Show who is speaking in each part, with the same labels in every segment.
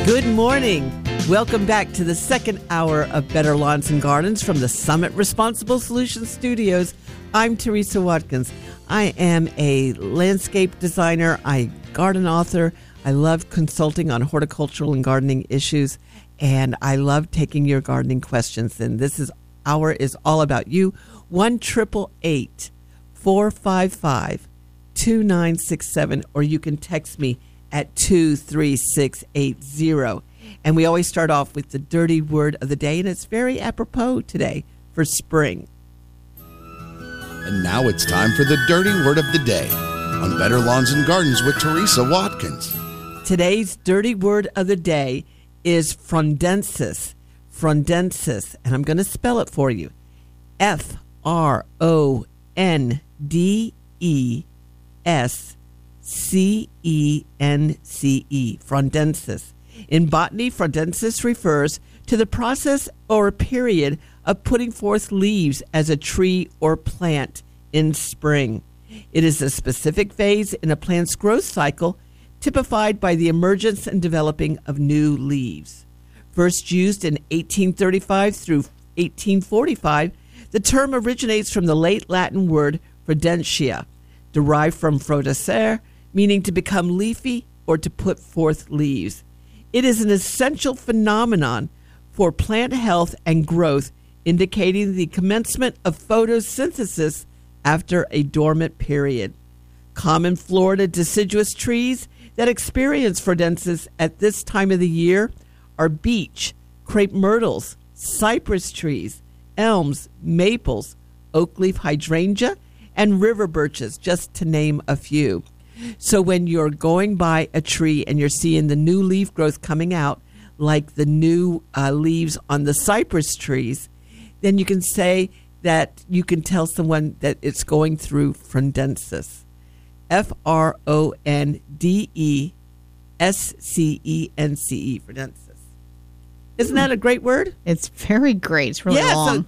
Speaker 1: Good morning. Welcome back to the second hour of Better Lawns and Gardens from the Summit Responsible Solutions Studios. I'm Teresa Watkins. I am a landscape designer, garden author. I love consulting on horticultural and gardening issues, and I love taking your gardening questions. And this hour is all about you. 1-888-455-2967, or you can text me at 23680. And we always start off with the dirty word of the day, and it's very apropos today for spring.
Speaker 2: And now it's time for the dirty word of the day on Better Lawns and Gardens with Teresa Watkins.
Speaker 1: Today's dirty word of the day is frondensis. Frondensis, and I'm going to spell it for you. F-R-O-N-D-E-S-C-E-N-C-E, frondensis. In botany, frondensis refers to the process or period of putting forth leaves as a tree or plant in spring. It is a specific phase in a plant's growth cycle typified by the emergence and developing of new leaves. First used in 1835 through 1845, the term originates from the late Latin word frudentia, derived from frudescere, meaning to become leafy or to put forth leaves. It is an essential phenomenon for plant health and growth, indicating the commencement of photosynthesis after a dormant period. Common Florida deciduous trees that experience frondensis at this time of the year are beech, crepe myrtles, cypress trees, elms, maples, oak leaf hydrangea, and river birches, just to name a few. So when you're going by a tree and you're seeing the new leaf growth coming out, like the new leaves on the cypress trees, then you can say that you can tell someone that it's going through frondensis. F-R-O-N-D-E-S-C-E-N-C-E, frondensis. Isn't that a great word?
Speaker 3: It's very great. It's really long.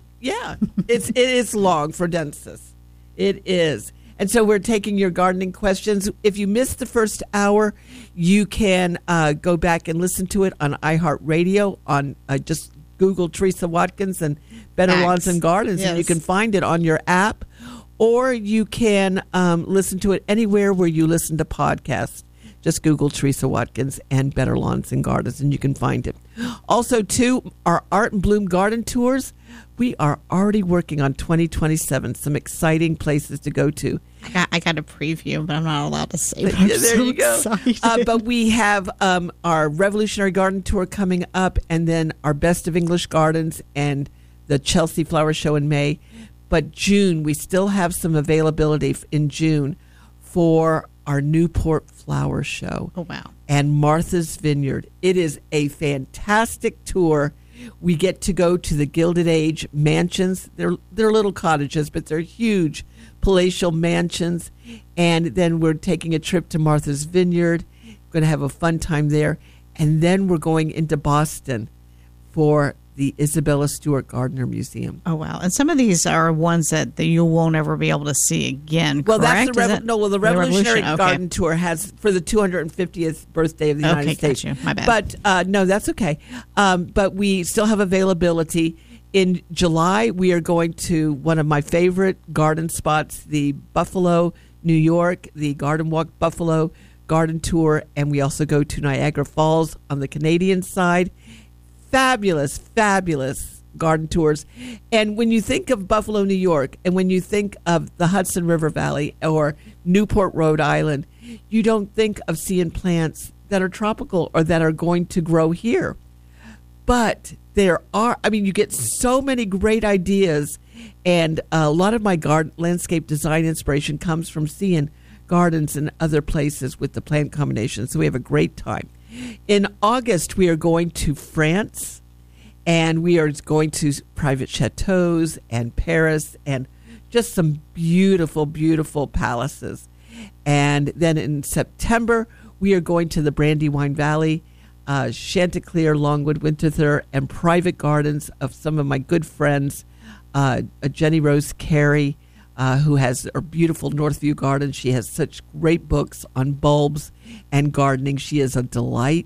Speaker 1: It is long, frondensis. It is. And so we're taking your gardening questions. If you missed the first hour, you can go back and listen to it on iHeartRadio. On just Google Teresa Watkins and Better Lawns and Gardens, and you can find it on your app. Or you can listen to it anywhere where you listen to podcasts. Just Google Teresa Watkins and Better Lawns and Gardens, and you can find it. Also, too, our Art and Bloom garden tours. We are already working on 2027, some exciting places to go to.
Speaker 3: I got a preview, but I'm not allowed to say.
Speaker 1: There you go. But we have our Revolutionary Garden Tour coming up, and then our Best of English Gardens and the Chelsea Flower Show in May. But June, we still have some availability in June for our Newport Flower Show.
Speaker 3: Oh, wow.
Speaker 1: And Martha's Vineyard. It is a fantastic tour. We get to go to the Gilded Age mansions. They're little cottages, but they're huge palatial mansions. And then we're taking a trip to Martha's Vineyard. We're going to have a fun time there. And then we're going into Boston for the Isabella Stewart Gardner Museum.
Speaker 3: Oh, wow. And some of these are ones that you won't ever be able to see again,
Speaker 1: well,
Speaker 3: correct?
Speaker 1: That's the Revolutionary Garden Tour has for the 250th birthday of the United States.
Speaker 3: Got you. My bad.
Speaker 1: But no, that's okay. But we still have availability. In July, we are going to one of my favorite garden spots, the Buffalo, New York, the Garden Walk Buffalo Garden Tour. And we also go to Niagara Falls on the Canadian side. Fabulous, fabulous garden tours. And when you think of Buffalo, New York, and when you think of the Hudson River Valley or Newport, Rhode Island, you don't think of seeing plants that are tropical or that are going to grow here. But there are, you get so many great ideas. And a lot of my landscape design inspiration comes from seeing gardens in other places with the plant combinations. So we have a great time. In August, we are going to France, and we are going to private chateaus and Paris and just some beautiful, beautiful palaces. And then in September, we are going to the Brandywine Valley, Chanticleer, Longwood, Winterthur, and private gardens of some of my good friends, Jenny Rose Carey, who has a beautiful Northview garden. She has such great books on bulbs and gardening. She is a delight.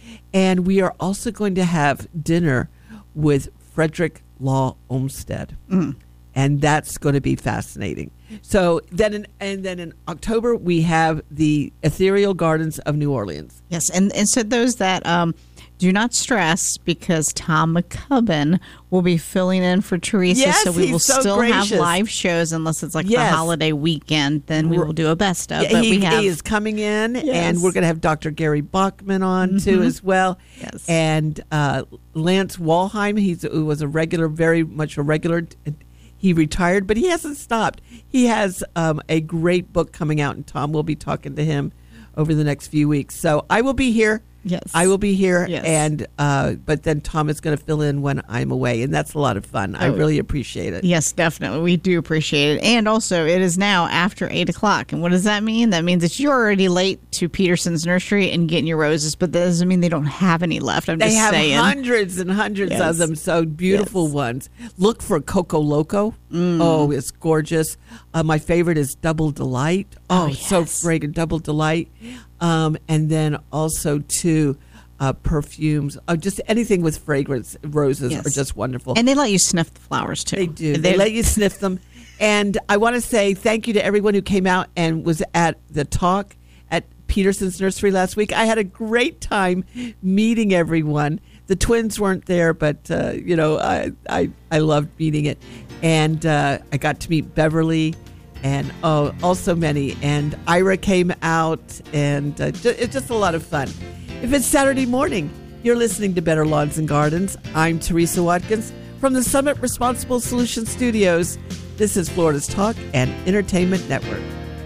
Speaker 1: And we are also going to have dinner with Frederick Law Olmsted. And that's going to be fascinating. So then in October, we have the Ethereal Gardens of New Orleans.
Speaker 3: Yes, and so those that do not stress, because Tom McCubbin will be filling in for Teresa.
Speaker 1: Yes,
Speaker 3: so we will
Speaker 1: he's so
Speaker 3: still
Speaker 1: gracious.
Speaker 3: have live shows unless it's like the
Speaker 1: Yes.
Speaker 3: holiday weekend. Then we will do a best of.
Speaker 1: Yeah,
Speaker 3: But
Speaker 1: he
Speaker 3: we have
Speaker 1: is coming in,
Speaker 3: Yes.
Speaker 1: and we're going to have Dr. Gary Bachman on too as well.
Speaker 3: Yes.
Speaker 1: And Lance Walheim, who was very much a regular. He retired, but he hasn't stopped. He has a great book coming out, and Tom will be talking to him over the next few weeks. So I will be here.
Speaker 3: Yes.
Speaker 1: I will be here,
Speaker 3: Yes.
Speaker 1: and but then Tom is going to fill in when I'm away, and that's a lot of fun. I really appreciate it.
Speaker 3: Yes, definitely. We do appreciate it. And also, it is now after 8 o'clock. And what does that mean? That means that you're already late to Peterson's Nursery and getting your roses, but that doesn't mean they don't have any left. I'm
Speaker 1: They
Speaker 3: just
Speaker 1: have
Speaker 3: saying.
Speaker 1: hundreds and hundreds
Speaker 3: Yes.
Speaker 1: of them, so beautiful
Speaker 3: Yes.
Speaker 1: ones. Look for Coco Loco. Oh, it's gorgeous. My favorite is Double Delight. Oh, so
Speaker 3: yes.
Speaker 1: fragrant, Double Delight. And then also, too, perfumes. Just anything with fragrance. Roses
Speaker 3: Yes.
Speaker 1: are just wonderful.
Speaker 3: And they let you sniff the flowers, too.
Speaker 1: They do. They let you sniff them. And I want to say thank you to everyone who came out and was at the talk at Peterson's Nursery last week. I had a great time meeting everyone. The twins weren't there, but, I loved meeting it. And I got to meet Beverly and also many. And Ira came out, and it's just a lot of fun. If it's Saturday morning, you're listening to Better Lawns and Gardens. I'm Teresa Watkins from the Summit Responsible Solutions Studios. This is Florida's Talk and Entertainment Network.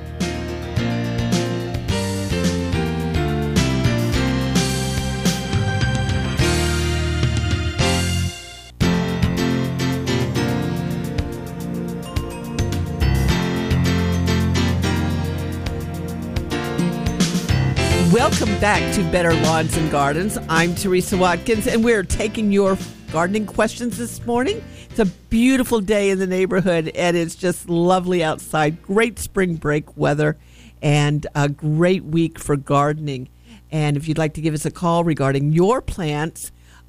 Speaker 1: Welcome back to Better Lawns and Gardens. I'm Teresa Watkins, and we're taking your gardening questions this morning. It's a beautiful day in the neighborhood, and it's just lovely outside. Great spring break weather, and a great week for gardening. And if you'd like to give us a call regarding your plants,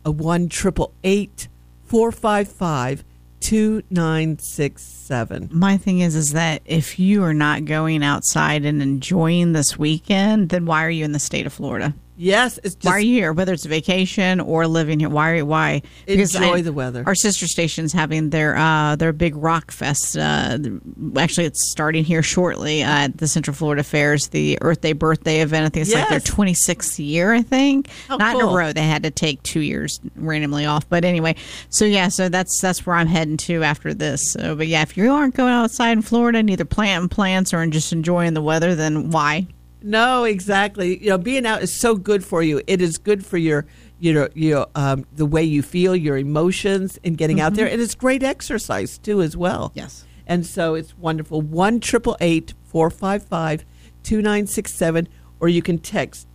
Speaker 1: 1-888-455-2967.
Speaker 3: My thing is that if you are not going outside and enjoying this weekend, then why are you in the state of Florida?
Speaker 1: Yes, it's just
Speaker 3: Why are you here? Whether it's a vacation or living here, why?
Speaker 1: Enjoy the weather.
Speaker 3: Our sister station's having their big rock fest. Actually, it's starting here shortly at the Central Florida Fairs, the Earth Day birthday event. I think it's like their
Speaker 1: Yes.
Speaker 3: 26th year, I think.
Speaker 1: Oh,
Speaker 3: Not in
Speaker 1: cool.
Speaker 3: a row. They had to take 2 years randomly off. But anyway, so that's where I'm heading to after this. So, but yeah, if you aren't going outside in Florida and either planting plants or just enjoying the weather, then why?
Speaker 1: No, exactly. Being out is so good for you. It is good for your the way you feel, your emotions, and getting out there. And it's great exercise too, as well.
Speaker 3: Yes.
Speaker 1: And so it's wonderful. 1-888-455-2967, or you can text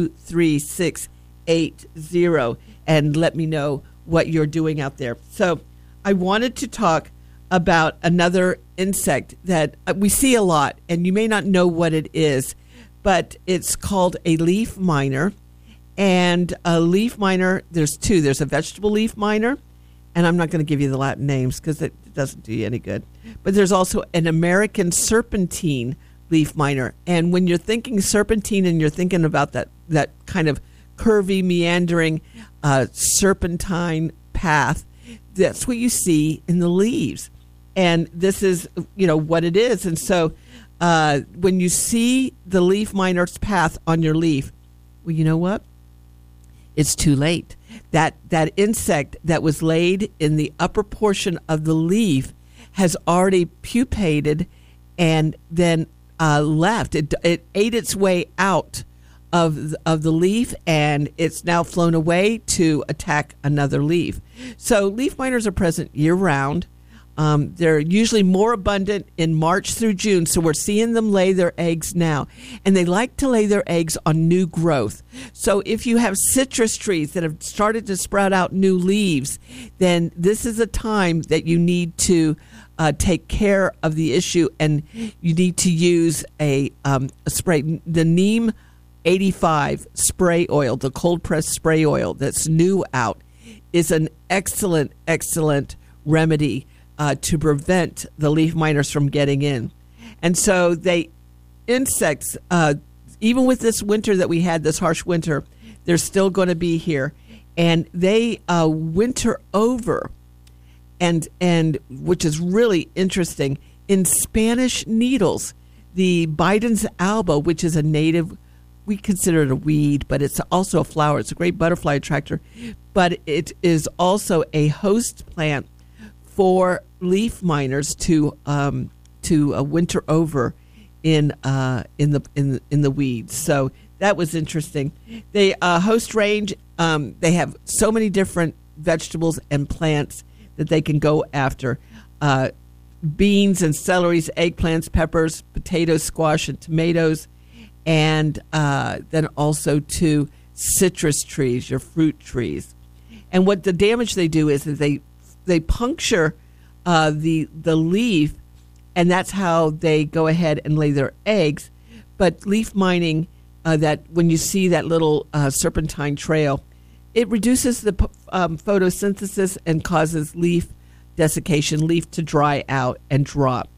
Speaker 1: 23680 and let me know what you're doing out there. So I wanted to talk about another insect that we see a lot, and you may not know what it is, but it's called a leaf miner. And a leaf miner, there's two. There's a vegetable leaf miner, and I'm not going to give you the Latin names because it doesn't do you any good. But there's also an American serpentine leaf miner. And when you're thinking serpentine and you're thinking about that kind of curvy, meandering serpentine path, that's what you see in the leaves. And this is, what it is. And so when you see the leaf miner's path on your leaf, well, you know what? It's too late. That insect that was laid in the upper portion of the leaf has already pupated and then left. It ate its way out of the leaf, and it's now flown away to attack another leaf. So leaf miners are present year-round. They're usually more abundant in March through June, so we're seeing them lay their eggs now. And they like to lay their eggs on new growth. So if you have citrus trees that have started to sprout out new leaves, then this is a time that you need to take care of the issue, and you need to use a spray. The neem 85 spray oil, the cold pressed spray oil that's new out, is an excellent, excellent remedy to prevent the leaf miners from getting in. And so insects, even with this winter that we had, this harsh winter, they're still going to be here. And they winter over, and which is really interesting, in Spanish needles. The Biden's alba, which is a native, we consider it a weed, but it's also a flower. It's a great butterfly attractor, but it is also a host plant for leaf miners to winter over in the weeds. So that was interesting. They host range. They have so many different vegetables and plants that they can go after. Beans and celeries, eggplants, peppers, potatoes, squash, and tomatoes, and then also to citrus trees, your fruit trees. And what the damage they do is that they puncture the leaf, and that's how they go ahead and lay their eggs. But leaf mining, that when you see that little serpentine trail, it reduces the photosynthesis and causes leaf desiccation, leaf to dry out and drop.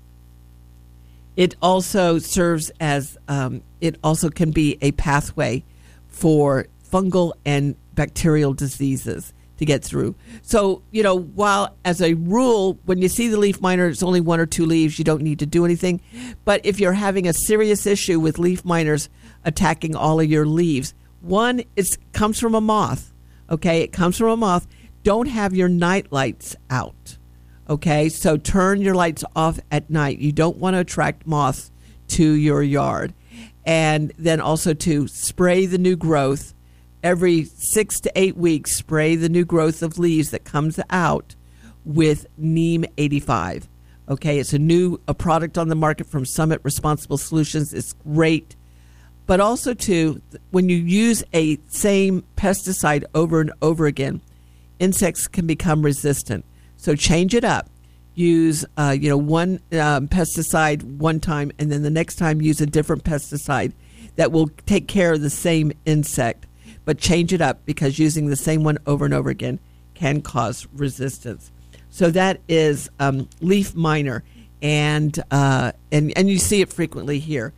Speaker 1: It also serves as, it also can be a pathway for fungal and bacterial diseases to get through. So, while as a rule, when you see the leaf miner, it's only 1 or 2 leaves, you don't need to do anything. But if you're having a serious issue with leaf miners attacking all of your leaves, one, it comes from a moth. Okay, it comes from a moth. Don't have your night lights out. Okay, so turn your lights off at night. You don't want to attract moths to your yard. And then also to spray the new growth. Every 6 to 8 weeks, spray the new growth of leaves that comes out with Neem 85. Okay, it's a product on the market from Summit Responsible Solutions. It's great. But also, too, when you use a same pesticide over and over again, insects can become resistant. So change it up. Use, one pesticide one time, and then the next time use a different pesticide that will take care of the same insect. But change it up, because using the same one over and over again can cause resistance. So that is leaf miner, and you see it frequently here.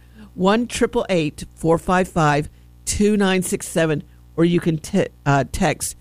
Speaker 1: 1-888-455-2967, or you can text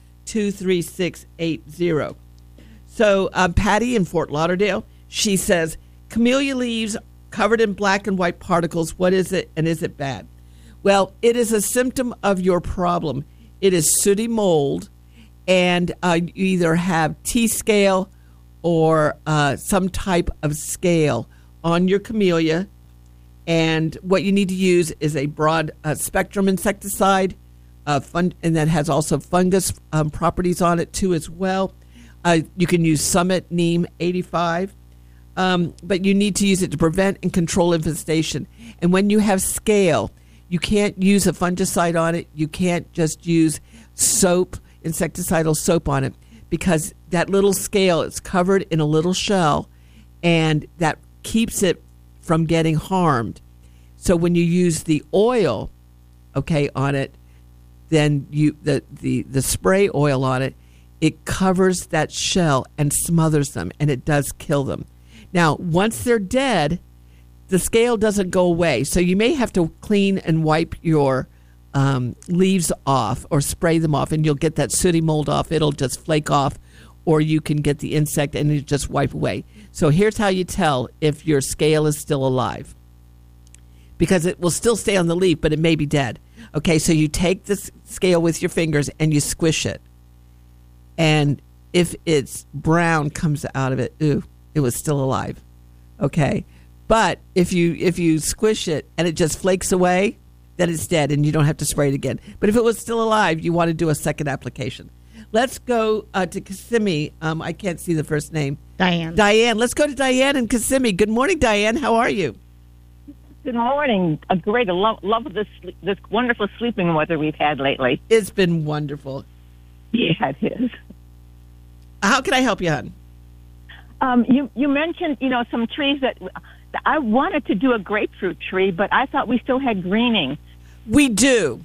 Speaker 1: 23680. So Patty in Fort Lauderdale, she says, camellia leaves covered in black and white particles. What is it, and is it bad? Well, it is a symptom of your problem. It is sooty mold, and you either have T-scale or some type of scale on your camellia. And what you need to use is a broad spectrum insecticide, and that has also fungus properties on it too as well. You can use Summit Neem 85, but you need to use it to prevent and control infestation. And when you have scale, you can't use a fungicide on it. You can't just use soap, insecticidal soap on it, because that little scale is covered in a little shell, and that keeps it from getting harmed. So when you use the oil, on it, then the spray oil on it, it covers that shell and smothers them, and it does kill them. Now, once they're dead, the scale doesn't go away. So you may have to clean and wipe your leaves off or spray them off, and you'll get that sooty mold off. It'll just flake off, or you can get the insect and you just wipe away. So here's how you tell if your scale is still alive, because it will still stay on the leaf, but it may be dead. Okay, so you take the scale with your fingers and you squish it. And if it's brown comes out of it, it was still alive. Okay, but if you squish it and it just flakes away, then it's dead and you don't have to spray it again. But if it was still alive, you want to do a second application. Let's go to Kissimmee. I can't see the first name.
Speaker 3: Diane.
Speaker 1: Let's go to Diane in Kissimmee. Good morning, Diane. How are you?
Speaker 4: Good morning. Great. I love this wonderful sleeping weather we've had lately.
Speaker 1: It's been wonderful.
Speaker 4: Yeah, it is.
Speaker 1: How can I help you, hon?
Speaker 4: You mentioned, some trees that I wanted to do a grapefruit tree, but I thought we still had greening.
Speaker 1: We do.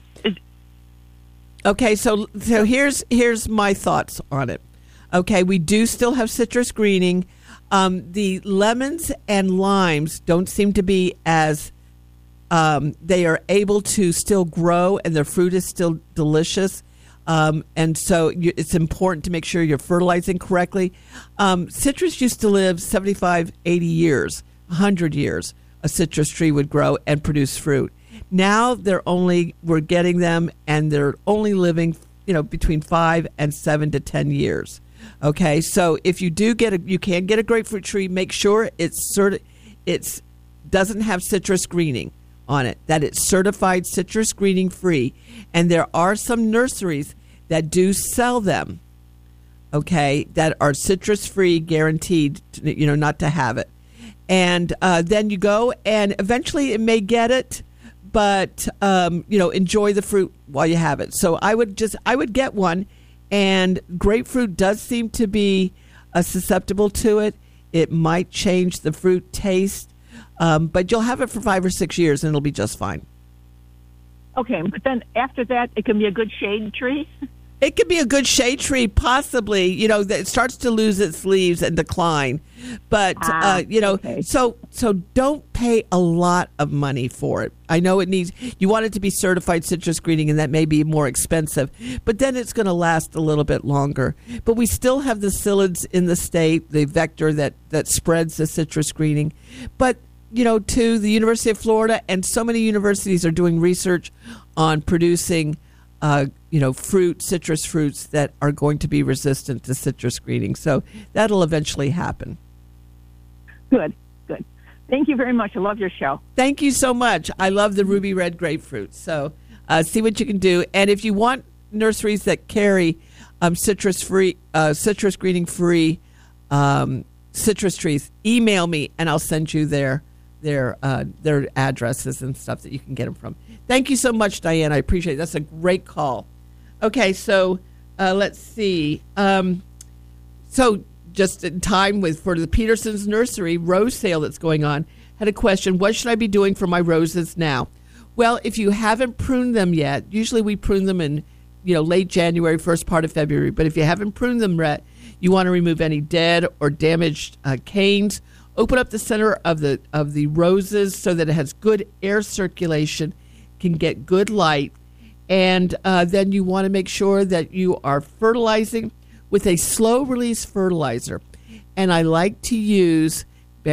Speaker 1: Okay, so here's my thoughts on it. Okay, we do still have citrus greening. The lemons and limes don't seem to be as they are able to still grow, and their fruit is still delicious. And so it's important to make sure you're fertilizing correctly. Citrus used to live 75, 80 years, 100 years. A citrus tree would grow and produce fruit. Now we're getting them, and they're only living, between 5 and 7 to 10 years. Okay, so if you do you can get a grapefruit tree, make sure it doesn't have citrus greening on it, that it's certified citrus greening free. And there are some nurseries that do sell them, okay, that are citrus free, guaranteed, not to have it. And then you go, and eventually it may get it, but enjoy the fruit while you have it. So I would get one, and grapefruit does seem to be susceptible to it. It might change the fruit taste, but you'll have it for 5 or 6 years, and it'll be just fine.
Speaker 4: Okay, but then after that, it can be a good shade tree?
Speaker 1: It could be a good shade tree, possibly. It starts to lose its leaves and decline. But,
Speaker 4: okay.
Speaker 1: So don't pay a lot of money for it. I know you want it to be certified citrus greening, and that may be more expensive. But then it's going to last a little bit longer. But we still have the psyllids in the state, the vector that spreads the citrus greening. But, to the University of Florida, and so many universities are doing research on producing citrus fruits that are going to be resistant to citrus greening. So that'll eventually happen.
Speaker 4: Good. Thank you very much. I love your show.
Speaker 1: Thank you so much. I love the ruby red grapefruit. So see what you can do. And if you want nurseries that carry citrus greening free citrus trees, email me and I'll send you their addresses and stuff that you can get them from. Thank you so much, Diane. I appreciate it. That's a great call. Okay, so let's see. So just in time for the Peterson's Nursery rose sale that's going on, had a question, what should I be doing for my roses now? Well, if you haven't pruned them yet, usually we prune them in late January, first part of February. But if you haven't pruned them yet, you want to remove any dead or damaged canes. Open up the center of the roses so that it has good air circulation, can get good light, and then you want to make sure that you are fertilizing with a slow release fertilizer. And I like to use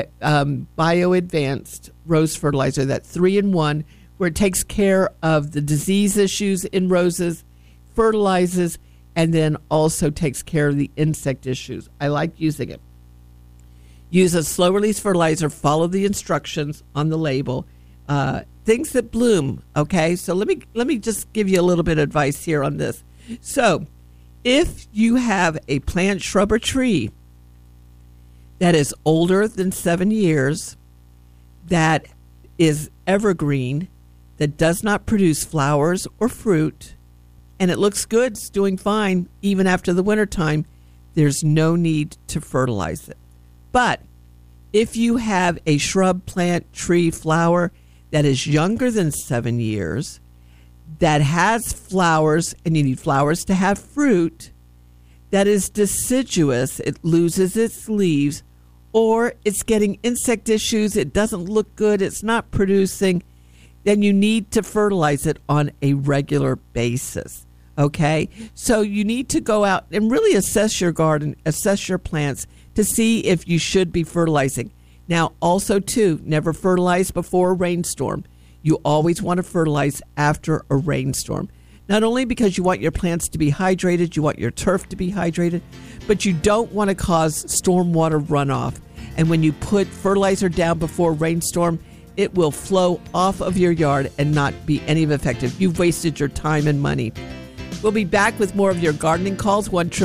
Speaker 1: Bio Advanced Rose Fertilizer, that 3-in-1, where it takes care of the disease issues in roses, fertilizes, and then also takes care of the insect issues. I like using it. Use a slow release fertilizer. Follow the instructions on the label. Things that bloom. Okay, so let me just give you a little bit of advice here on this. So, if you have a plant, shrub, or tree that is older than 7 years, that is evergreen, that does not produce flowers or fruit, and it looks good, it's doing fine even after the wintertime, there's no need to fertilize it. But if you have a shrub, plant, tree, flower that is younger than 7 years, that has flowers, and you need flowers to have fruit, that is deciduous, it loses its leaves, or it's getting insect issues, it doesn't look good, it's not producing, then you need to fertilize it on a regular basis. Okay? So you need to go out and really assess your garden, assess your plants to see if you should be fertilizing. Now, also, too, never fertilize before a rainstorm. You always want to fertilize after a rainstorm. Not only because you want your plants to be hydrated, you want your turf to be hydrated, but you don't want to cause stormwater runoff. And when you put fertilizer down before a rainstorm, it will flow off of your yard and not be any effective. You've wasted your time and money. We'll be back with more of your gardening calls,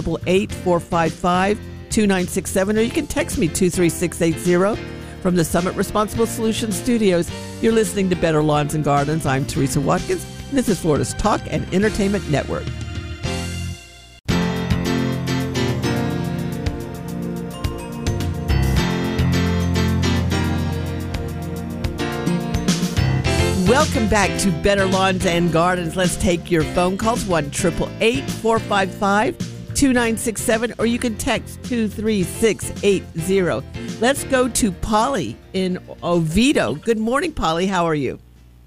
Speaker 1: 1-888-455-2967, or you can text me 23680. From the Summit Responsible Solutions Studios, you're listening to Better Lawns and Gardens. I'm Teresa Watkins, and this is Florida's Talk and Entertainment Network. Welcome back to Better Lawns and Gardens. Let's take your phone calls, 1-888-455-2967, or you can text 23680. Let's go to Polly in Oviedo. Good morning, Polly. How are you?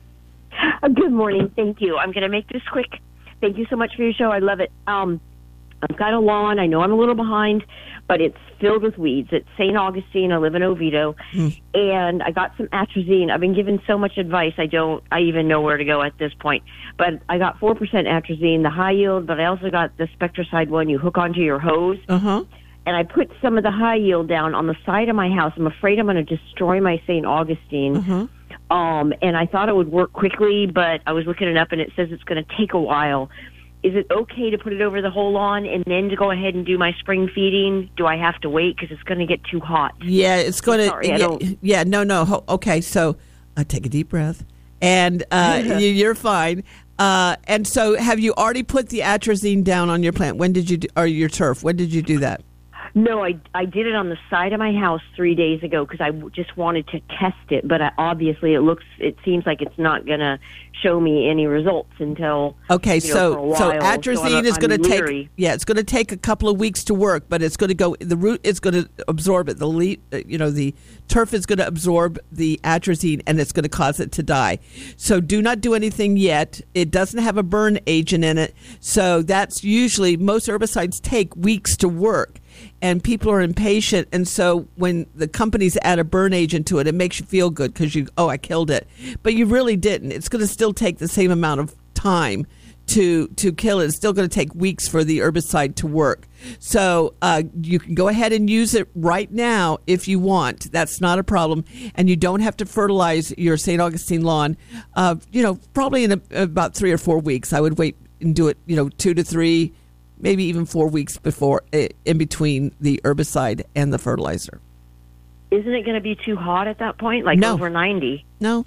Speaker 5: Good morning. Thank you. I'm going to make this quick. Thank you so much for your show. I love it. I've got a lawn. I know I'm a little behind, but it's filled with weeds. It's St. Augustine. I live in Oviedo, and I got some atrazine. I've been given so much advice. I even know where to go at this point. But I got 4% atrazine, the high yield, but I also got the Spectracide one you hook onto your hose.
Speaker 1: Uh-huh.
Speaker 5: And I put some of the high yield down on the side of my house. I'm afraid I'm going to destroy my St. Augustine.
Speaker 1: Uh-huh.
Speaker 5: And I thought it would work quickly, but I was looking it up, and it says it's going to take a while. Is it okay to put it over the whole lawn and then to go ahead and do my spring feeding? Do I have to wait because it's going to get too hot?
Speaker 1: Yeah, it's going
Speaker 5: to.
Speaker 1: No. Okay, so take a deep breath, and you're fine. And so, have you already put the atrazine down on your plant? When did you or your turf? When did you do that?
Speaker 5: No, I did it on the side of my house 3 days ago because I just wanted to test it. But obviously, it seems like it's not going to show me any results until
Speaker 1: so atrazine is going to take it's going to take a couple of weeks to work, but it's going to go. The root is going to absorb it. The turf is going to absorb the atrazine, and it's going to cause it to die. So do not do anything yet. It doesn't have a burn agent in it, so that's usually most herbicides take weeks to work. And people are impatient, and so when the companies add a burn agent to it, it makes you feel good because I killed it, but you really didn't. It's going to still take the same amount of time to kill it. It's still going to take weeks for the herbicide to work. So you can go ahead and use it right now if you want. That's not a problem, and you don't have to fertilize your St. Augustine lawn. Probably in about 3 or 4 weeks. I would wait and do it. 2 to 3. Maybe even 4 weeks before, in between the herbicide and the fertilizer.
Speaker 5: Isn't it going to be too hot at that point? Over 90?
Speaker 1: No.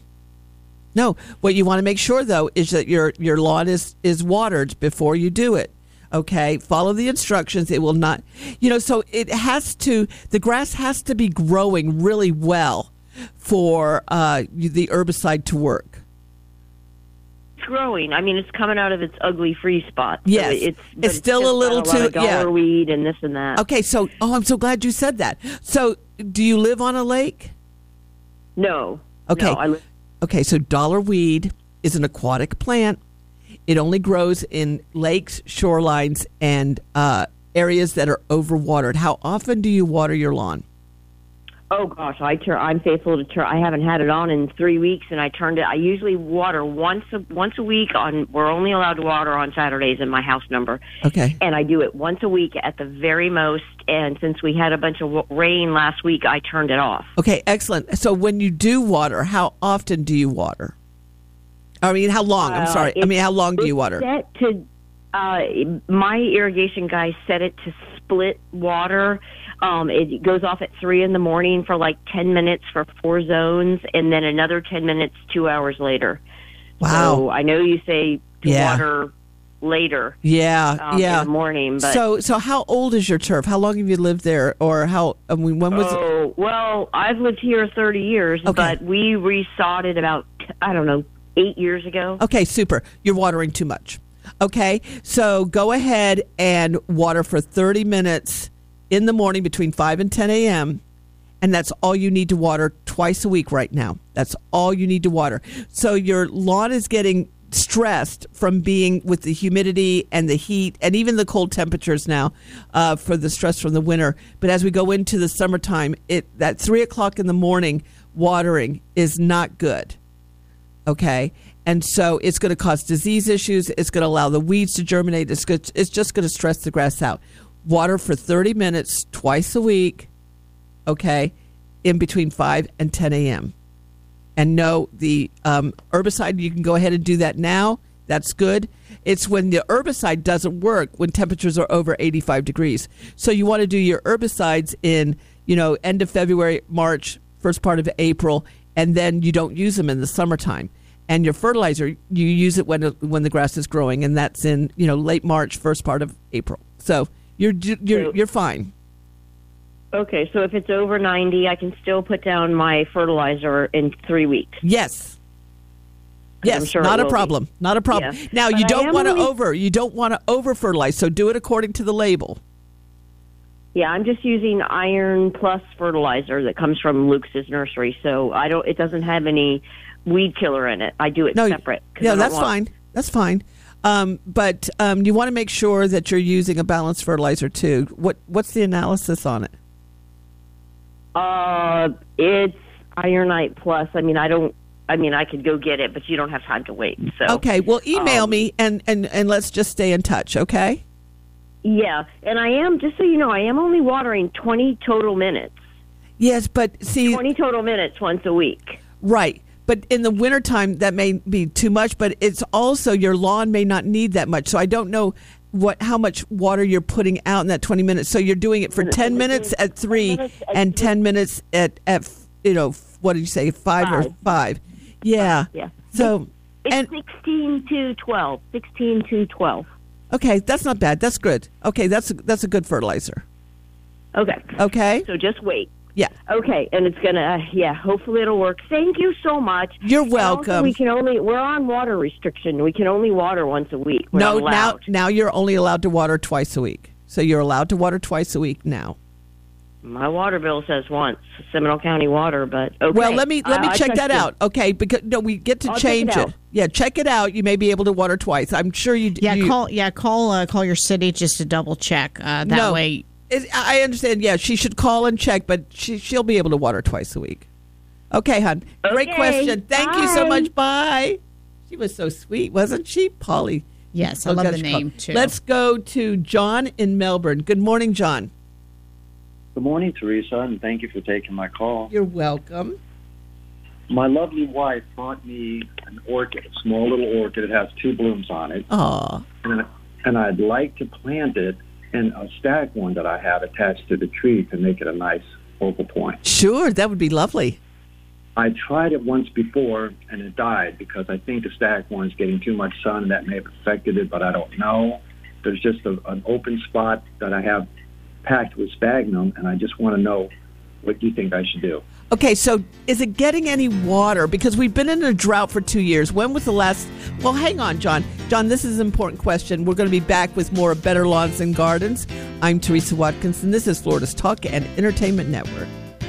Speaker 1: What you want to make sure, though, is that your lawn is watered before you do it. Okay? Follow the instructions. It will not, so the grass has to be growing really well for the herbicide to work.
Speaker 5: Growing. I mean, it's coming out of its ugly freeze spot. So
Speaker 1: yes, it's still a little too
Speaker 5: weed and this and that.
Speaker 1: Okay, so I'm so glad you said that. So, do you live on a lake?
Speaker 5: No.
Speaker 1: Okay.
Speaker 5: No,
Speaker 1: okay, so dollarweed is an aquatic plant. It only grows in lakes, shorelines, and areas that are overwatered. How often do you water your lawn?
Speaker 5: Oh gosh, I'm faithful to turn. I haven't had it on in 3 weeks, and I turned it. I usually water once a week. We're only allowed to water on Saturdays in my house number.
Speaker 1: Okay.
Speaker 5: And I do it once a week at the very most. And since we had a bunch of rain last week, I turned it off.
Speaker 1: Okay, excellent. So when you do water, how often do you water? I mean, how long? I'm sorry. How long do you water?
Speaker 5: Set to my irrigation guy set it to split water. It goes off at 3 in the morning for 10 minutes for 4 zones, and then another 10 minutes 2 hours later.
Speaker 1: Wow.
Speaker 5: So I know you say to water later.
Speaker 1: Yeah.
Speaker 5: In the morning. But
Speaker 1: so how old is your turf? How long have you lived there, or when was it?
Speaker 5: Oh, well, I've lived here 30 years, but we resodded about 8 years ago.
Speaker 1: Okay, super. You're watering too much. Okay, so go ahead and water for 30 minutes in the morning between 5 and 10 a.m., and that's all you need to water twice a week right now. That's all you need to water. So your lawn is getting stressed from being with the humidity and the heat and even the cold temperatures now for the stress from the winter. But as we go into the summertime, that 3 o'clock in the morning watering is not good. Okay? And so it's going to cause disease issues. It's going to allow the weeds to germinate. It's just going to stress the grass out. Water for 30 minutes twice a week, okay, in between 5 and 10 a.m. And no, the herbicide, you can go ahead and do that now. That's good. It's when the herbicide doesn't work when temperatures are over 85 degrees. So you want to do your herbicides in, end of February, March, first part of April, and then you don't use them in the summertime. And your fertilizer, you use it when the grass is growing, and that's in late March, first part of April. So you're fine.
Speaker 5: Okay, so if it's over 90, I can still put down my fertilizer in 3 weeks.
Speaker 1: Yes. Yes,
Speaker 5: sure
Speaker 1: not
Speaker 5: it
Speaker 1: a
Speaker 5: will be.
Speaker 1: problem. Not a problem.
Speaker 5: Yeah.
Speaker 1: Now
Speaker 5: But
Speaker 1: you
Speaker 5: I
Speaker 1: don't
Speaker 5: am
Speaker 1: want to
Speaker 5: only-
Speaker 1: you don't want to over fertilize. So do it according to the label.
Speaker 5: Yeah, I'm just using Iron Plus fertilizer that comes from Luke's nursery, so it doesn't have any weed killer in it. I do it separate. 'Cause I
Speaker 1: Yeah,
Speaker 5: don't
Speaker 1: that's
Speaker 5: want-
Speaker 1: fine. That's fine. But you want to make sure that you're using a balanced fertilizer too. What's the analysis on it?
Speaker 5: It's Ironite Plus. I could go get it, but you don't have time to wait. So
Speaker 1: Okay, well, email me and let's just stay in touch, okay?
Speaker 5: Yeah, and I am, just so you know, I am only watering 20 total minutes.
Speaker 1: Yes, but see,
Speaker 5: 20 total minutes once a week.
Speaker 1: right. But in the wintertime, that may be too much, but it's also your lawn may not need that much. So I don't know how much water you're putting out in that 20 minutes. So you're doing it for 10 minutes at 3 and 10 minutes at what did you say, 5 or 5? Yeah.
Speaker 5: Yeah.
Speaker 1: So,
Speaker 5: It's 16 to 12. 16 to 12.
Speaker 1: okay, that's not bad. That's good. Okay, that's a good fertilizer.
Speaker 5: Okay.
Speaker 1: Okay?
Speaker 5: So just wait.
Speaker 1: Yeah.
Speaker 5: Okay, and it's gonna, hopefully it'll work. Thank you so much.
Speaker 1: You're
Speaker 5: And also,
Speaker 1: welcome.
Speaker 5: we're on water restriction. We can only water once a week. We're not allowed.
Speaker 1: now you're only allowed to water twice a week. So you're allowed to water twice a week now.
Speaker 5: My water bill says once, Seminole County Water, but okay.
Speaker 1: Well, let me
Speaker 5: I
Speaker 1: check
Speaker 5: trust
Speaker 1: that
Speaker 5: you.
Speaker 1: out. Okay, because we get to
Speaker 5: I'll check
Speaker 1: change
Speaker 5: it
Speaker 1: it.
Speaker 5: out.
Speaker 1: Yeah, check it out. You may be able to water twice. I'm sure you.
Speaker 3: Yeah,
Speaker 1: you,
Speaker 3: call your city just to double check. That
Speaker 1: No.
Speaker 3: way.
Speaker 1: I understand. Yeah, she should call and check, but she'll be able to water twice a week. Okay, hon. Great
Speaker 5: Okay,
Speaker 1: question. Thank you so
Speaker 5: bye.
Speaker 1: much. Bye. She was so sweet, wasn't she, Polly?
Speaker 3: Yes, I
Speaker 1: Oh,
Speaker 3: love
Speaker 1: gosh,
Speaker 3: the name too.
Speaker 1: Let's go to John in Melbourne. Good morning, John.
Speaker 6: Good morning, Teresa, and thank you for taking my call.
Speaker 1: You're welcome.
Speaker 6: My lovely wife brought me an orchid, a small little orchid. It has 2 blooms on it,
Speaker 1: Aw.
Speaker 6: and I'd like to plant it in a staghorn that I have attached to the tree to make it a nice focal point.
Speaker 1: Sure, that would be lovely.
Speaker 6: I tried it once before, and it died because I think the staghorn's getting too much sun. That may have affected it, but I don't know. There's just an open spot that I have packed with sphagnum, and I just want to know what you think I should do.
Speaker 1: Okay, so is it getting any water? Because we've been in a drought for 2 years. When was the last? Well, hang on, John. John, this is an important question. We're going to be back with more of Better Lawns and Gardens. I'm Teresa Watkins, and this is Florida's Talk and Entertainment Network.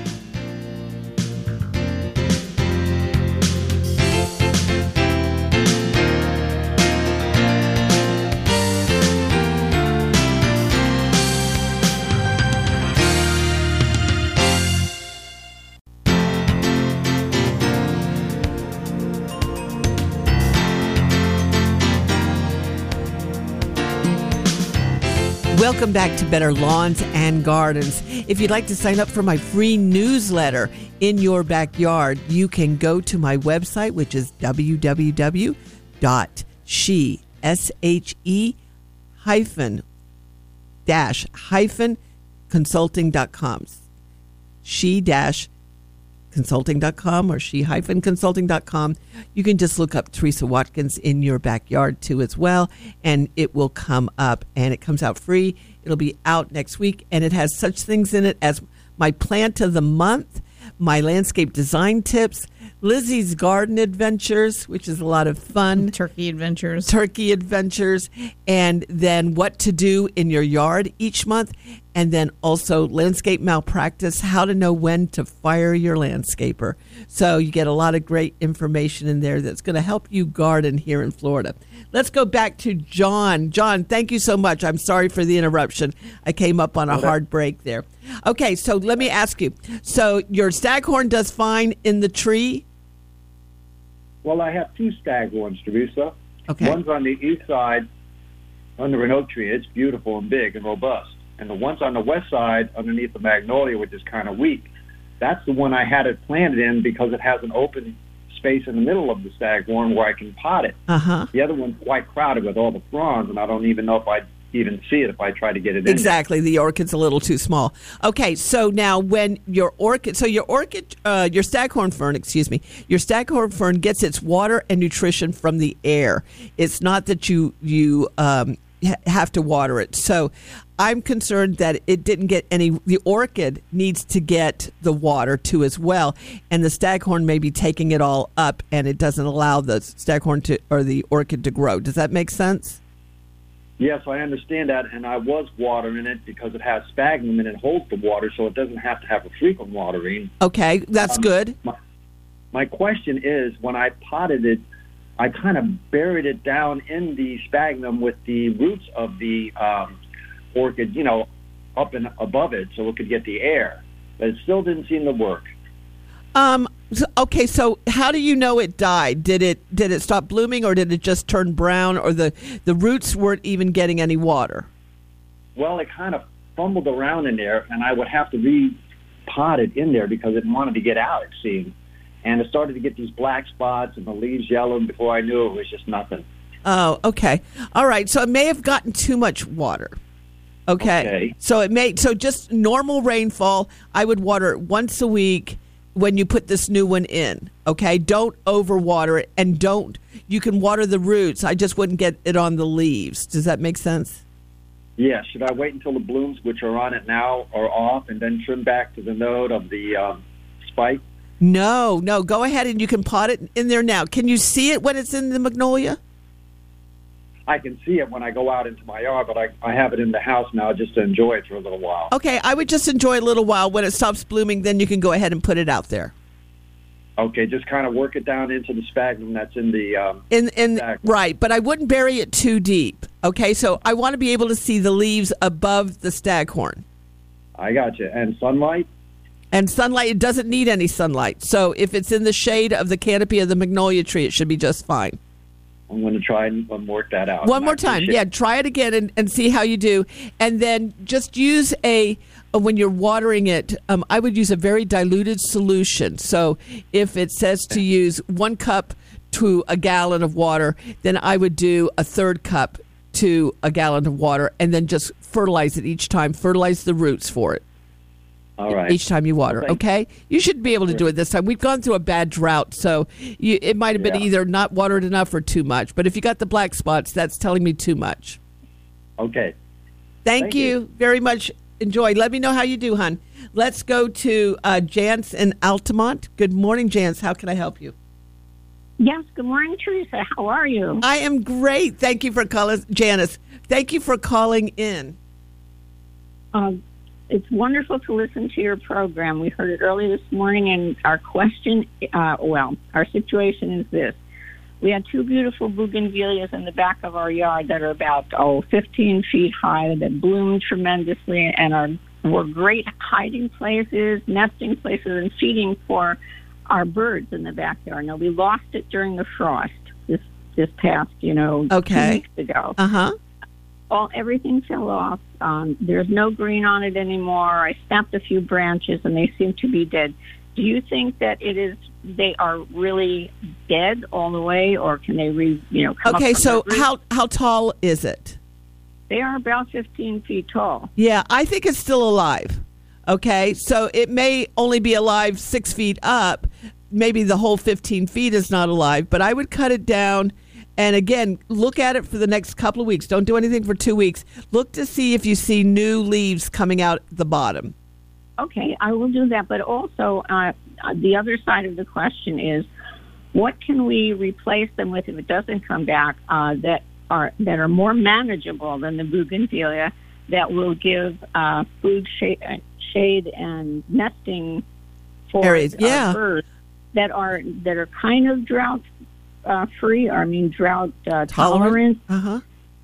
Speaker 1: Welcome back to Better Lawns and Gardens. If you'd like to sign up for my free newsletter in your backyard, you can go to my website, which is www.she-consulting.com. She-consulting.com or she-consulting.com. You can just look up Teresa Watkins in your backyard too as well, and it will come up, and it comes out free. It'll be out next week, and it has such things in it as my plant of the month, my landscape design tips, Lizzie's garden adventures, which is a lot of fun.
Speaker 3: Turkey adventures.
Speaker 1: Turkey adventures, and then what to do in your yard each month, and then also landscape malpractice, how to know when to fire your landscaper. So you get a lot of great information in there that's going to help you garden here in Florida. Let's go back to John. John, thank you so much. I'm sorry for the interruption. I came up on a hard break there. Okay, so let me ask you. So your staghorn does fine in the tree?
Speaker 6: Well, I have 2 staghorns, Teresa.
Speaker 1: Okay.
Speaker 6: One's on the east side under an oak tree. It's beautiful and big and robust. And the one's on the west side underneath the magnolia, which is kind of weak. That's the one I had it planted in because it has an open space in the middle of the staghorn where I can pot it.
Speaker 1: Uh-huh.
Speaker 6: The other one's quite crowded with all the fronds, and I don't even know if I'd even see it if I try to get it in.
Speaker 1: Exactly. The orchid's a little too small. Okay, so now when your staghorn fern, your staghorn fern gets its water and nutrition from the air. It's not that you have to water it. So I'm concerned that it didn't get any. The orchid needs to get the water too as well, and the staghorn may be taking it all up, and it doesn't allow the staghorn or the orchid to grow. Does that make sense?
Speaker 6: Yes, I understand that, and I was watering it because it has sphagnum and it holds the water, so it doesn't have to have a frequent watering.
Speaker 1: Okay, that's good.
Speaker 6: My question is, when I potted it, I kind of buried it down in the sphagnum with the roots of the orchid, up and above it so it could get the air. But it still didn't seem to work.
Speaker 1: Okay, so how do you know it died? Did it stop blooming, or did it just turn brown, or the roots weren't even getting any water?
Speaker 6: Well, it kind of fumbled around in there, and I would have to re-pot it in there because it wanted to get out, it seemed. And it started to get these black spots and the leaves yellow, and before I knew it was just nothing.
Speaker 1: Oh, okay. All right. So it may have gotten too much water. Okay. So just normal rainfall, I would water it once a week when you put this new one in. Okay. Don't overwater it, and you can water the roots. I just wouldn't get it on the leaves. Does that make sense?
Speaker 6: Yeah. Should I wait until the blooms, which are on it now, are off, and then trim back to the node of the spike?
Speaker 1: No. Go ahead and you can pot it in there now. Can you see it when it's in the magnolia?
Speaker 6: I can see it when I go out into my yard, but I have it in the house now just to enjoy it for a little while.
Speaker 1: Okay, I would just enjoy a little while. When it stops blooming, then you can go ahead and put it out there.
Speaker 6: Okay, just kind of work it down into the sphagnum that's in the...
Speaker 1: Right, but I wouldn't bury it too deep. Okay, so I want to be able to see the leaves above the staghorn.
Speaker 6: I got you. And sunlight?
Speaker 1: And sunlight, it doesn't need any sunlight. So if it's in the shade of the canopy of the magnolia tree, it should be just fine.
Speaker 6: I'm going to try and work that out.
Speaker 1: One more time. Yeah, try it again and see how you do. And then just use when you're watering it, I would use a very diluted solution. So if it says to use 1 cup to a gallon of water, then I would do a 1/3 cup to a gallon of water, and then just fertilize it each time. Fertilize the roots for it.
Speaker 6: All right.
Speaker 1: Each time you water, okay? You should be able to do it this time. We've gone through a bad drought, so it might have been either not watered enough or too much. But if you got the black spots, that's telling me too much.
Speaker 6: Okay.
Speaker 1: Thank you very much. Enjoy. Let me know how you do, hon. Let's go to Jance in Altamont. Good morning, Jance. How can I help you?
Speaker 7: Yes, good morning, Teresa. How are you?
Speaker 1: I am great. Thank you for calling, Janice. Thank you for calling in.
Speaker 7: It's wonderful to listen to your program. We heard it early this morning, and our question, our situation is this. We had 2 beautiful bougainvilleas in the back of our yard that are about 15 feet high, that bloomed tremendously and were great hiding places, nesting places, and feeding for our birds in the backyard. Now, we lost it during the frost this past, 2 weeks ago.
Speaker 1: Uh-huh.
Speaker 7: Everything fell off. There's no green on it anymore. I snapped a few branches, and they seem to be dead. Do you think that they are really dead all the way, or can they come up?
Speaker 1: Okay, so how tall is it?
Speaker 7: They are about 15 feet tall.
Speaker 1: Yeah, I think it's still alive. Okay, so it may only be alive 6 feet up. Maybe the whole 15 feet is not alive, but I would cut it down. And again, look at it for the next couple of weeks. Don't do anything for 2 weeks. Look to see if you see new leaves coming out the bottom.
Speaker 7: Okay, I will do that. But also, the other side of the question is, what can we replace them with if it doesn't come back that are more manageable than the bougainvillea, that will give food, shade, and nesting for
Speaker 1: areas,
Speaker 7: our birds that are kind of drought free, drought tolerant.
Speaker 1: Uh-huh.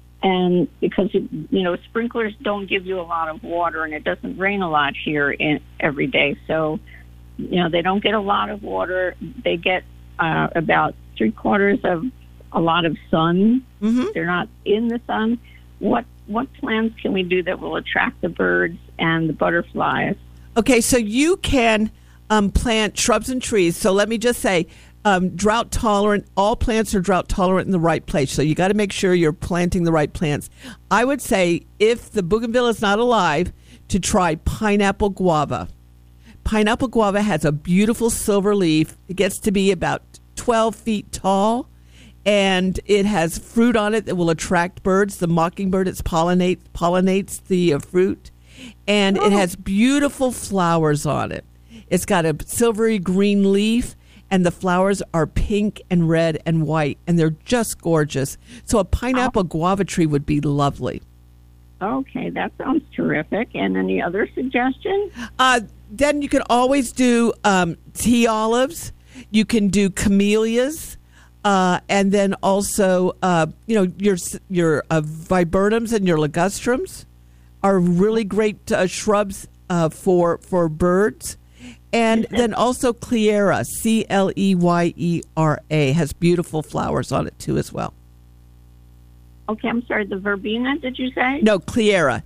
Speaker 7: And because sprinklers don't give you a lot of water, and it doesn't rain a lot here every day, so they don't get a lot of water. They get about 3/4 of a lot of sun.
Speaker 1: Mm-hmm.
Speaker 7: They're not in the sun. What plants can we do that will attract the birds and the butterflies?
Speaker 1: Okay, so you can plant shrubs and trees. So let me just say, drought tolerant. All plants are drought tolerant in the right place. So you got to make sure you're planting the right plants. I would say if the bougainvillea is not alive, to try pineapple guava. Pineapple guava has a beautiful silver leaf. It gets to be about 12 feet tall, and it has fruit on it that will attract birds. The mockingbird, pollinates the fruit, and it has beautiful flowers on it. It's got a silvery green leaf, and the flowers are pink and red and white, and they're just gorgeous. So a pineapple guava tree would be lovely.
Speaker 7: Okay, that sounds terrific. And any other suggestions?
Speaker 1: Then you can always do tea olives. You can do camellias, and then also your viburnums and your ligustrums are really great shrubs for birds. And then also Cleyera, Cleyera, has beautiful flowers on it too as well.
Speaker 7: Okay, I'm sorry, the verbena, did you say?
Speaker 1: No, Cleyera,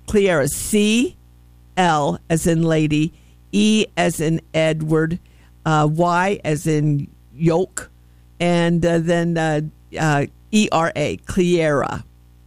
Speaker 1: C-L as in lady, E as in Edward, Y as in yolk, and then E-R-A, Cleyera.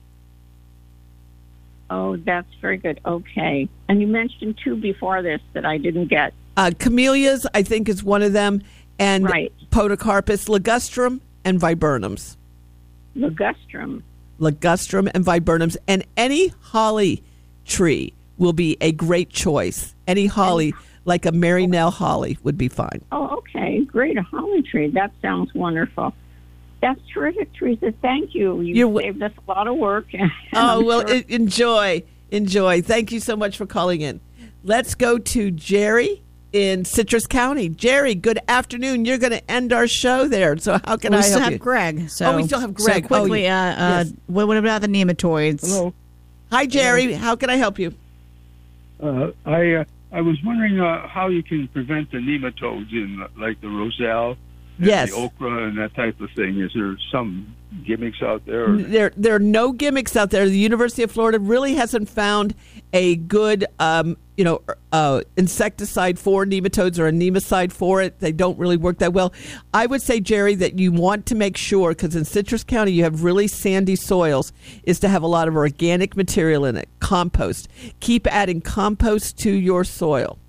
Speaker 7: Oh, that's very good. Okay. And you mentioned two before this that I didn't get.
Speaker 1: Camellias, I think, is one of them, and Podocarpus, ligustrum, and viburnums.
Speaker 7: Ligustrum
Speaker 1: and viburnums, and any holly tree will be a great choice. Any holly, like a Marynell holly, would be fine.
Speaker 7: Oh, okay. Great. A holly tree. That sounds wonderful. That's terrific, Teresa. Thank you. You saved us a lot of work.
Speaker 1: Oh, well, enjoy. Thank you so much for calling in. Let's go to Jerry in Citrus County. Jerry, good afternoon. You're going to end our show there. So how can I help you?
Speaker 3: We still have Greg.
Speaker 1: We still have Greg.
Speaker 3: So quickly,
Speaker 1: yes.
Speaker 3: What about the nematoids?
Speaker 8: Hello.
Speaker 1: Hi, Jerry. How can I help you?
Speaker 8: I was wondering how you can prevent the nematodes in like the roselle, and the okra, and that type of thing. Is there some gimmicks out there?
Speaker 1: There are no gimmicks out there. The University of Florida really hasn't found a good insecticide for nematodes or a nematicide for it. They don't really work that well. I would say, Jerry, that you want to make sure, because in Citrus County you have really sandy soils, is to have a lot of organic material in it, compost. Keep adding compost to your soil.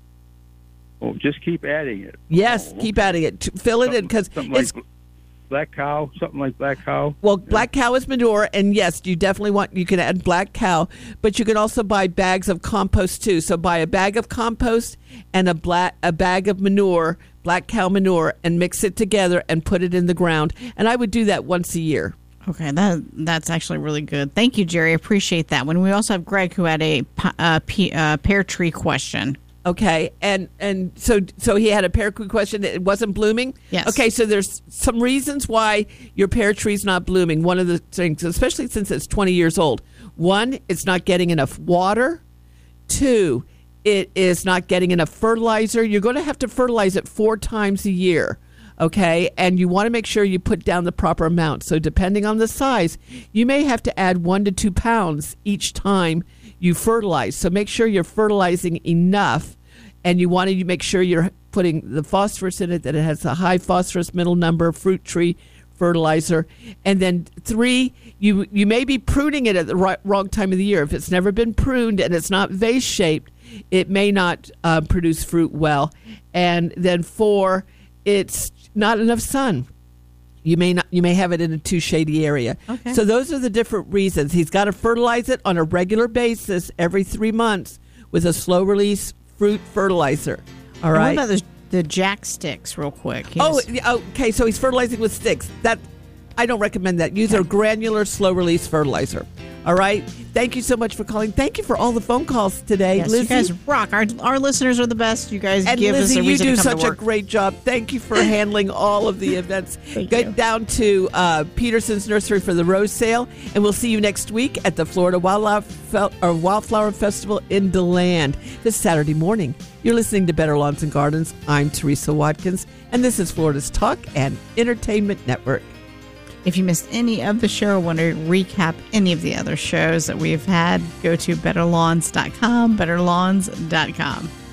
Speaker 8: Oh, just keep adding it.
Speaker 1: Yes, keep adding it. Fill it in, because it's...
Speaker 8: Black cow, something like black cow.
Speaker 1: Well, black cow is manure, and yes, you can add black cow, but you can also buy bags of compost too. So buy a bag of compost and a bag of manure, black cow manure, and mix it together and put it in the ground. And I would do that once a year.
Speaker 3: Okay, that's actually really good. Thank you, Jerry. Appreciate that. When we also have Greg, who had a pear tree question.
Speaker 1: Okay, and so he had a pear tree question. It wasn't blooming?
Speaker 3: Yes.
Speaker 1: Okay, so there's some reasons why your pear tree's not blooming. One of the things, especially since it's 20 years old. One, it's not getting enough water. Two, it is not getting enough fertilizer. You're going to have to fertilize it 4 times a year, okay? And you want to make sure you put down the proper amount. So depending on the size, you may have to add 1 to 2 pounds each time you fertilize. So make sure you're fertilizing enough. And you want to make sure you're putting the phosphorus in it, that it has a high phosphorus middle number, fruit tree fertilizer. And then 3, you may be pruning it at the wrong time of the year. If it's never been pruned and it's not vase-shaped, it may not produce fruit well. And then 4, it's not enough sun. You may have it in a too shady area.
Speaker 3: Okay.
Speaker 1: So those are the different reasons. He's got to fertilize it on a regular basis every 3 months with a slow release fruit fertilizer. All right.
Speaker 3: And what about the jack sticks, real quick?
Speaker 1: Okay. So he's fertilizing with sticks. That I don't recommend that. Use a granular, slow release fertilizer. All right. Thank you so much for calling. Thank you for all the phone calls today,
Speaker 3: yes,
Speaker 1: Lizzie.
Speaker 3: You guys rock. Our listeners are the best. You guys
Speaker 1: and
Speaker 3: give
Speaker 1: Lizzie,
Speaker 3: us a reason to come to work.
Speaker 1: you do such a great job. Thank you for handling all of the events. Get down to Peterson's Nursery for the Rose Sale, and we'll see you next week at the Florida Wildflower Festival in DeLand this Saturday morning. You're listening to Better Lawns and Gardens. I'm Teresa Watkins, and this is Florida's Talk and Entertainment Network.
Speaker 3: If you missed any of the show, want to recap any of the other shows that we've had, go to betterlawns.com, betterlawns.com.